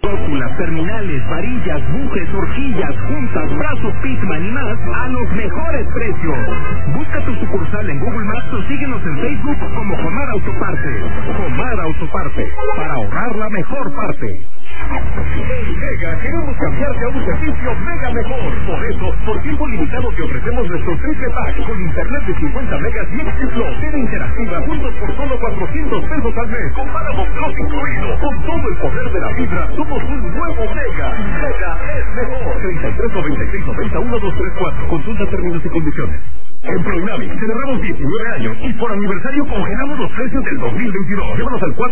Rótulas, terminales, varillas, bujes, horquillas, juntas, brazos, Pitman y más a los mejores precios. Busca tu sucursal en Google Maps o síguenos en Facebook como Jomar Autoparte. Jomar Autoparte, para ahorrar la mejor parte. En Mega queremos cambiarte a un servicio Mega mejor. Por eso, por tiempo limitado te ofrecemos nuestro triple pack con internet de 50 megas y Exiflo. Tele interactiva juntos por solo 400 pesos al mes. Con Paramount Plus incluido. Con todo el poder de la fibra, somos un nuevo Mega. Mega es mejor. 33 96 90 1234. Consulta términos y condiciones. En Proinami celebramos 19 años y por aniversario congelamos los precios del 2022. Llévanos al 4